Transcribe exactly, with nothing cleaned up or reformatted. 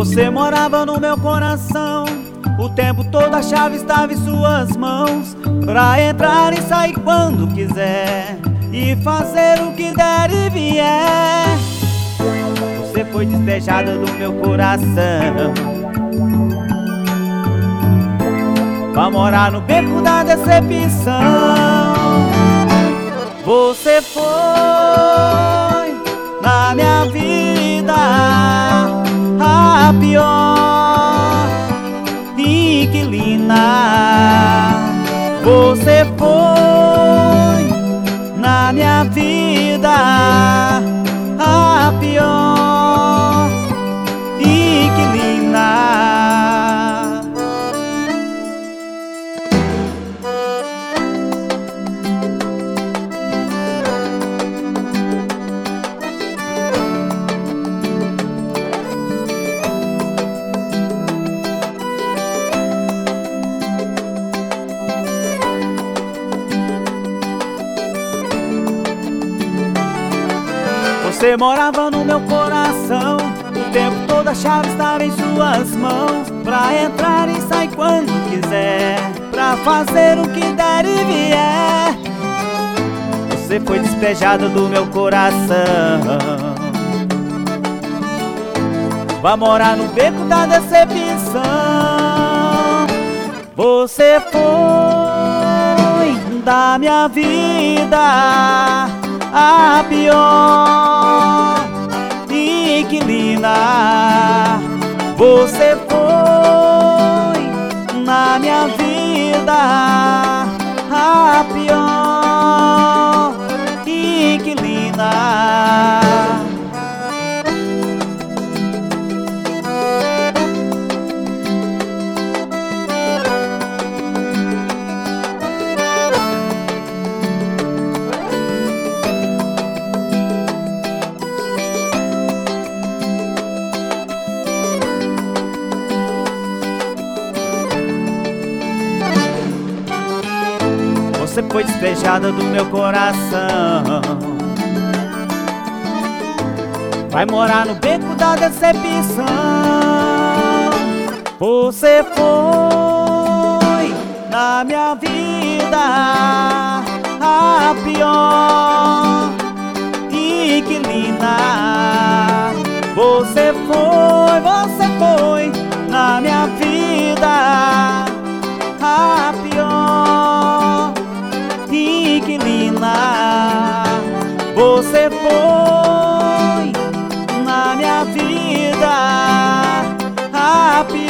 Você morava no meu coração, o tempo todo a chave estava em suas mãos, pra entrar e sair quando quiser e fazer o que der e vier. Você foi despejada do meu coração, vai morar no beco da decepção. Você foi na minha vida a pior inquilina. Você foi na minha vida a pior inquilina. Você morava no meu coração, o tempo todo a chave estava em suas mãos, pra entrar e sair quando quiser, pra fazer o que der e vier. Você foi despejada do meu coração, vai morar no beco da decepção. Você foi da minha vida a pior inquilina. Você foi na minha vida a pior inquilina. Você foi despejada do meu coração, vai morar no beco da decepção. Você foi na minha vida a pior inquilina. Você foi, você foi na minha vida a pior inquilina. Você foi na minha vida a pior